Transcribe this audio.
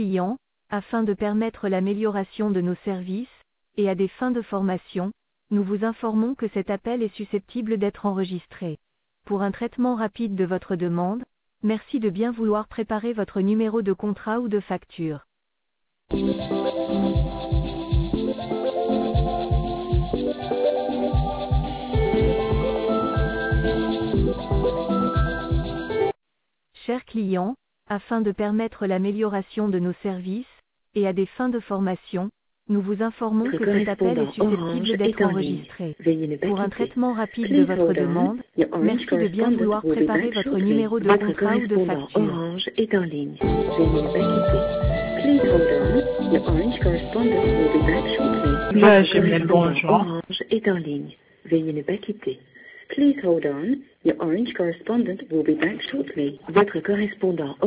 client, afin de permettre l'amélioration de nos services, et à des fins de formation, nous vous informons que cet appel est susceptible d'être enregistré. Pour un traitement rapide de votre demande, merci de bien vouloir préparer votre numéro de contrat ou de facture. Chers clients, afin de permettre l'amélioration de nos services, et à des fins de formation, nous vous informons que cet appel est susceptible d'être enregistré. Pour un traitement rapide de votre demande, merci de bien vouloir préparer votre numéro de contrat ou de facture. Orange est en ligne. Veuillez ne pas quitter. Please hold on. Your Orange correspondent will be back shortly. Là, j'aime bien le bonjour. Orange est en ligne. Veuillez ne pas quitter. Please hold on. Your Orange correspondent will be back shortly. Votre correspondant